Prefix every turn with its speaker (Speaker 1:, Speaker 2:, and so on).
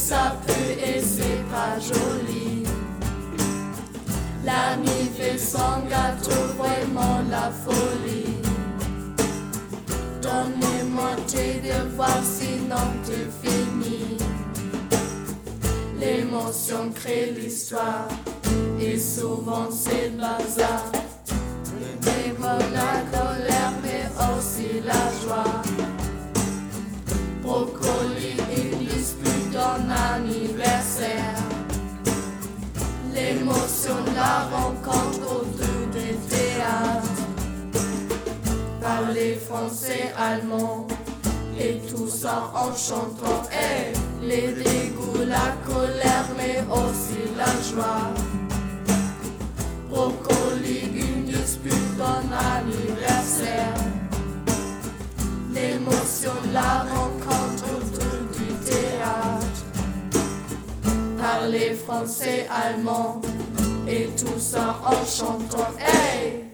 Speaker 1: ça pue et c'est pas joli. La nuit fait sans gâteau, vraiment la folie. Donnez-moi tes devoirs, sinon t'es fini. L'émotion crée l'histoire, et souvent c'est le bazar. Les mots, la colère, mais aussi la joie. Brocoli, une dispute d'un anniversaire. L'émotion, la rencontre autour des théâtres. Parler français, allemand, et tout ça en chantant. Hey, les dégoûts, la colère, mais aussi la joie. Brocoli, une dispute d'un anniversaire. L'émotion, la rencontre autour du théâtre. Parler français, allemand, et tout ça en chantant. Hey!